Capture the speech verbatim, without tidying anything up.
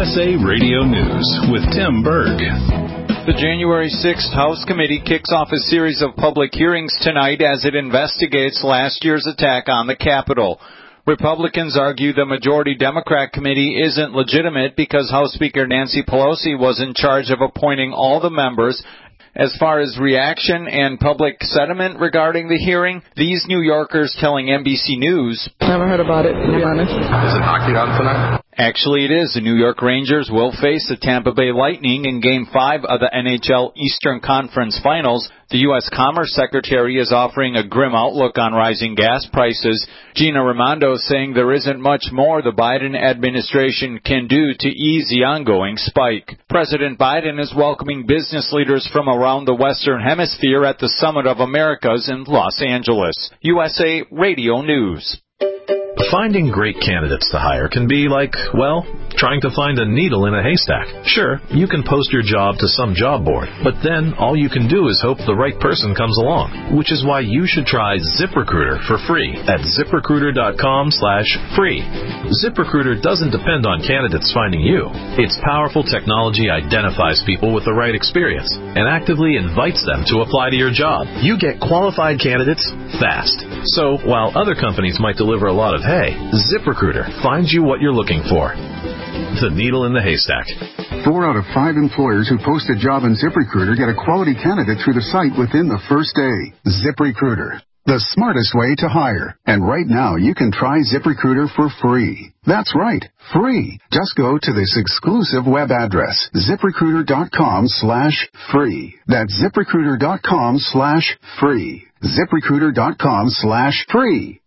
S A Radio News with Tim Berg. The January sixth House Committee kicks off a series of public hearings tonight as it investigates last year's attack on the Capitol. Republicans argue the majority Democrat committee isn't legitimate because House Speaker Nancy Pelosi was in charge of appointing all the members. As far as reaction and public sentiment regarding the hearing, these New Yorkers telling N B C News, Never heard about it, to be honest. Is it hockey on tonight? Actually, it is. The New York Rangers will face the Tampa Bay Lightning in Game five of the N H L Eastern Conference Finals. The U S Commerce Secretary is offering a grim outlook on rising gas prices. Gina Raimondo saying there isn't much more the Biden administration can do to ease the ongoing spike. President Biden is welcoming business leaders from around the Western Hemisphere at the Summit of Americas in Los Angeles. U S A Radio News. Finding great candidates to hire can be like, well, trying to find a needle in a haystack. Sure, you can post your job to some job board, but then all you can do is hope the right person comes along, which is why you should try ZipRecruiter for free at ZipRecruiter.com slash free. ZipRecruiter doesn't depend on candidates finding you. Its powerful technology identifies people with the right experience and actively invites them to apply to your job. You get qualified candidates fast. So while other companies might deliver a lot of hay, ZipRecruiter finds you what you're looking for. The needle in the haystack. Four out of five employers who post a job in ZipRecruiter get a quality candidate through the site within the first day. ZipRecruiter, the smartest way to hire. And right now, you can try ZipRecruiter for free. That's right, free. Just go to this exclusive web address, ZipRecruiter.com slash free. That's ZipRecruiter.com slash free. ZipRecruiter.com slash free.